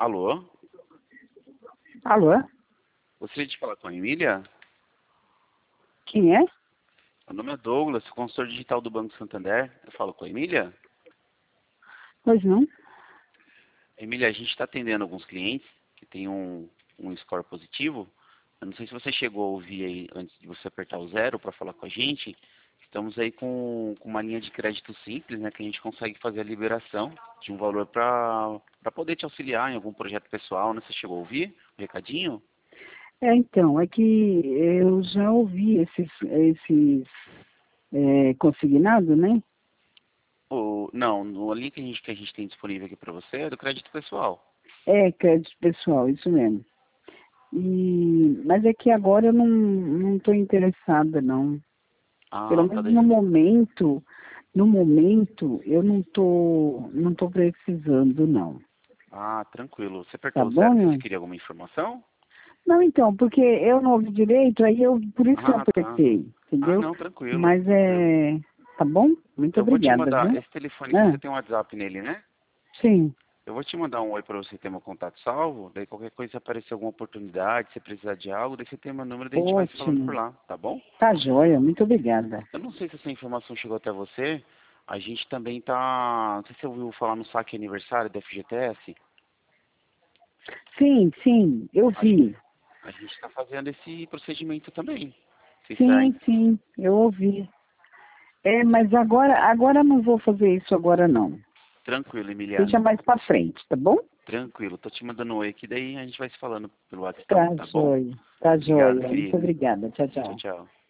Alô? Alô? Gostaria de falar com a Emília? Quem é? Meu nome é Douglas, consultor digital do Banco Santander. Eu falo com a Emília? Pois não? Emília, a gente está atendendo alguns clientes que têm um score positivo. Eu não sei se você chegou a ouvir aí antes de você apertar o 0 para falar com a gente. Estamos aí com uma linha de crédito simples, né, que a gente consegue fazer a liberação de um valor para poder te auxiliar em algum projeto pessoal, né? Você chegou a ouvir o recadinho? Então, é que eu já ouvi esses consignados, né? Não, no link que a gente tem disponível aqui para você é do crédito pessoal. É, crédito pessoal, isso mesmo. Mas é que agora eu não estou interessada, não. Pelo Ah, tá. menos no momento, eu não tô precisando, não. Ah, tranquilo. Você Tá apertou o 0 porque você bom? queria alguma informação? Não, então, porque eu não ouvi direito, por isso que eu Ah, tá. apertei, Ah, entendeu? não, tranquilo, Mas tranquilo. tá bom? Muito Eu vou te obrigada, mandar viu? esse telefone aqui, Ah, você tem um WhatsApp nele, né? sim, Eu vou te mandar um oi para você ter meu contato salvo, daí qualquer coisa, se aparecer alguma oportunidade, se precisar de algo, daí você tem meu número, daí a gente vai se falando por ótimo. lá, tá bom? Tá joia, muito obrigada. Eu não sei se essa informação chegou até você, a gente também tá, não sei se você ouviu falar no saque aniversário da FGTS, Sim, sim, eu a gente, vi. a gente está fazendo esse procedimento também. Vocês Sim, saem. sim, eu ouvi. Mas agora eu não vou fazer isso agora, não. Tranquilo, Deixa Emiliano. mais pra frente, tá bom? Tranquilo, tô te mandando um oi aqui, daí a gente vai se falando pelo WhatsApp, então, Tá tá bom? joia, tá Obrigado, joia. Muito querido. obrigada. Tchau, Tchau, tchau. tchau.